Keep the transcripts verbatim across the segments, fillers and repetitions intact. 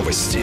Новости.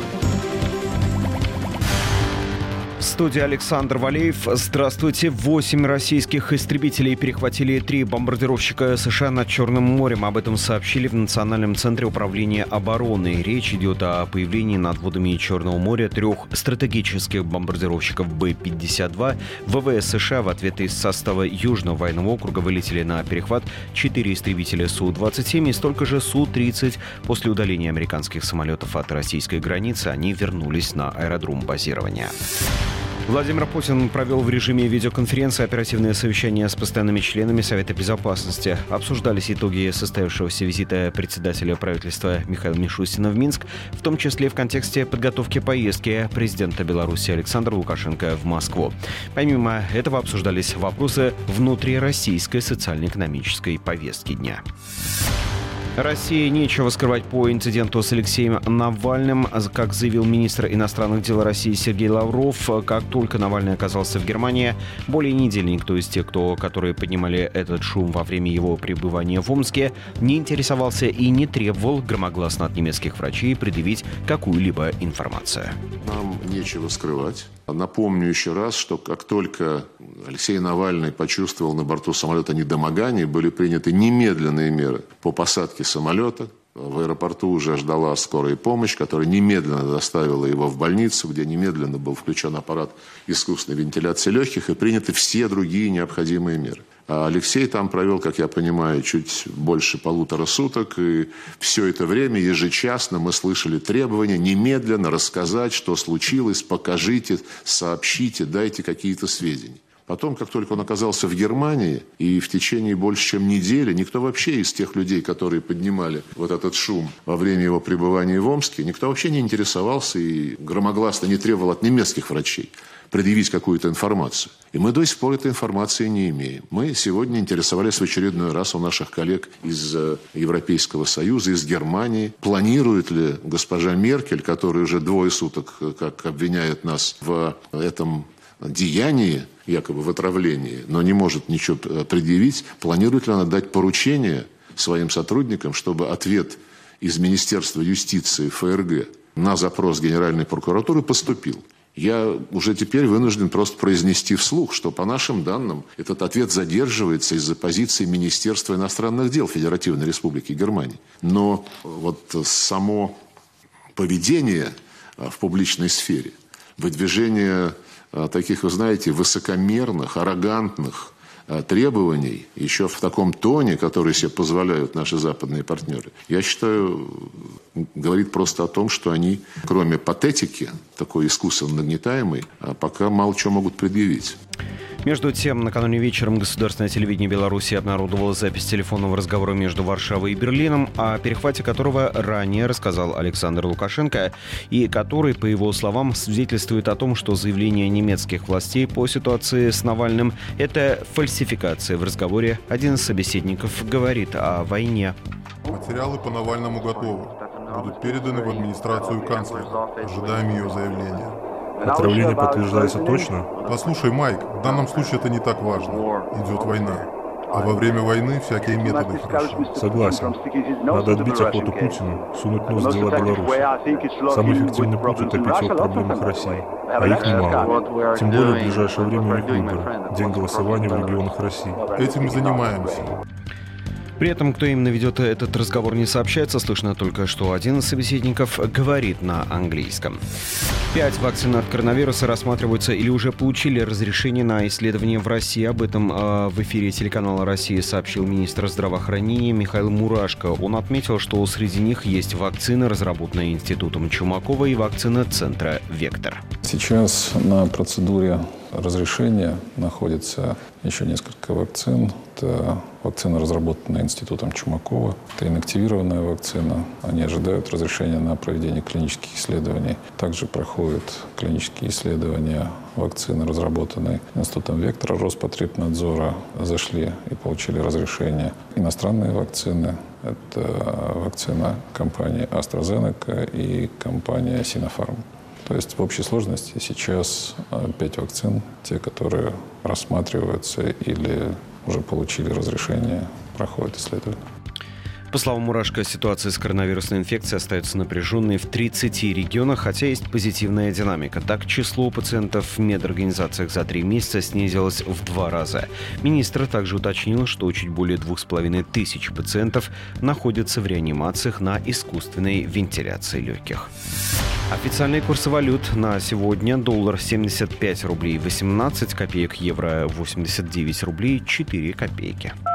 В студии Александр Валеев. Здравствуйте. Восемь российских истребителей перехватили три бомбардировщика США над Черным морем. Об этом сообщили в Национальном центре управления обороны. Речь идет о появлении над водами Черного моря трех стратегических бомбардировщиков Бэ пятьдесят два. ВВС США в ответ из состава Южного военного округа вылетели на перехват четыре истребителя Су двадцать семь и столько же Су тридцать. После удаления американских самолетов от российской границы они вернулись на аэродром базирования. Владимир Путин провел в режиме видеоконференции оперативное совещание с постоянными членами Совета Безопасности. Обсуждались итоги состоявшегося визита председателя правительства Михаила Мишустина в Минск, в том числе в контексте подготовки поездки президента Беларуси Александра Лукашенко в Москву. Помимо этого обсуждались вопросы внутрироссийской социально-экономической повестки дня. России нечего скрывать по инциденту с Алексеем Навальным. Как заявил министр иностранных дел России Сергей Лавров, как только Навальный оказался в Германии, более недели никто из тех, кто, которые поднимали этот шум во время его пребывания в Омске, не интересовался и не требовал громогласно от немецких врачей предъявить какую-либо информацию. Нам нечего скрывать. Напомню еще раз, что как только Алексей Навальный почувствовал на борту самолета недомогание, были приняты немедленные меры по посадке самолета. В аэропорту уже ждала скорая помощь, которая немедленно доставила его в больницу, где немедленно был включен аппарат искусственной вентиляции легких и приняты все другие необходимые меры. А Алексей там провел, как я понимаю, чуть больше полутора суток, и все это время ежечасно мы слышали требования немедленно рассказать, что случилось, покажите, сообщите, дайте какие-то сведения. Потом, как только он оказался в Германии, и в течение больше чем недели, никто вообще из тех людей, которые поднимали вот этот шум во время его пребывания в Омске, никто вообще не интересовался и громогласно не требовал от немецких врачей предъявить какую-то информацию. И мы до сих пор этой информации не имеем. Мы сегодня интересовались в очередной раз у наших коллег из Европейского Союза, из Германии, планирует ли госпожа Меркель, которая уже двое суток как обвиняет нас в этом деянии, якобы в отравлении, но не может ничего предъявить, планирует ли она дать поручение своим сотрудникам, чтобы ответ из Министерства юстиции ФРГ на запрос Генеральной прокуратуры поступил. Я уже теперь вынужден просто произнести вслух, что по нашим данным этот ответ задерживается из-за позиции Министерства иностранных дел Федеративной Республики Германии. Но вот само поведение в публичной сфере, выдвижение таких, вы знаете, высокомерных, аррогантных требований, еще в таком тоне, который себе позволяют наши западные партнеры, я считаю, говорит просто о том, что они, кроме патетики, такой искусственно нагнетаемой, пока мало чего могут предъявить. Между тем, накануне вечером государственное телевидение Беларуси обнародовало запись телефонного разговора между Варшавой и Берлином, о перехвате которого ранее рассказал Александр Лукашенко, и который, по его словам, свидетельствует о том, что заявление немецких властей по ситуации с Навальным – это фальсификация. В разговоре один из собеседников говорит о войне. Материалы по Навальному готовы. Будут переданы в администрацию канцлера. Ожидаем ее заявления. Отравление подтверждается точно? Послушай, Майк, в данном случае это не так важно. Идет война. А во время войны всякие методы хороши. Согласен. Надо отбить охоту Путину, сунуть нос в дела Беларуси. Самый эффективный путь – утопить его в проблемах России. А их немало. Тем более в ближайшее время у них выборы. День голосования в регионах России. Этим и занимаемся. При этом, кто именно ведет этот разговор, не сообщается. Слышно только, что один из собеседников говорит на английском. Пять вакцин от коронавируса рассматриваются или уже получили разрешение на исследование в России. Об этом э, в эфире телеканала «Россия» сообщил министр здравоохранения Михаил Мурашко. Он отметил, что среди них есть вакцины, разработанные Институтом Чумакова, и вакцина центра «Вектор». Сейчас на процедуре разрешения находится еще несколько вакцин. Это вакцина, разработанная Институтом Чумакова. Это инактивированная вакцина. Они ожидают разрешения на проведение клинических исследований. Также проходят клинические исследования вакцины, разработанной Институтом Вектора Роспотребнадзора. Зашли и получили разрешение. Иностранные вакцины – это вакцина компании AstraZeneca и компания Sinopharm. То есть в общей сложности сейчас пять вакцин, те, которые рассматриваются или уже получили разрешение, проходят исследования. По словам Мурашко, ситуация с коронавирусной инфекцией остается напряженной в тридцати регионах, хотя есть позитивная динамика. Так, число пациентов в медорганизациях за три месяца снизилось в два раза. Министр также уточнил, что чуть более двух с половиной тысяч пациентов находятся в реанимациях на искусственной вентиляции легких. Официальные курсы валют на сегодня: доллар семьдесят пять рублей восемнадцать копеек, евро восемьдесят девять рублей четыре копейки.